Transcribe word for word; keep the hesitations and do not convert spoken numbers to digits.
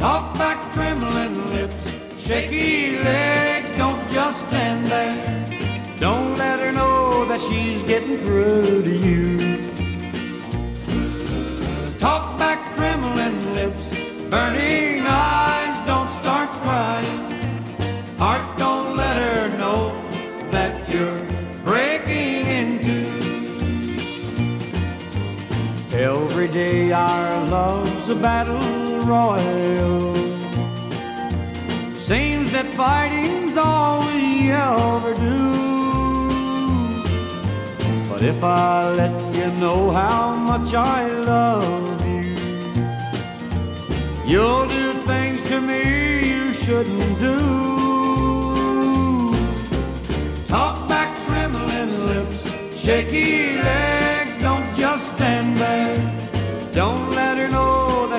Talk back, trembling lips, shaky legs, don't just stand there. Don't let her know that she's getting through to you. Talk back, trembling lips, burning eyes, don't start crying. Heart, don't let her know that you're breaking in two. Every day our love's a battle royal. Seems that fighting's all we ever do. But if I let you know how much I love you, you'll do things to me you shouldn't do. Talk back, trembling lips, shaky legs,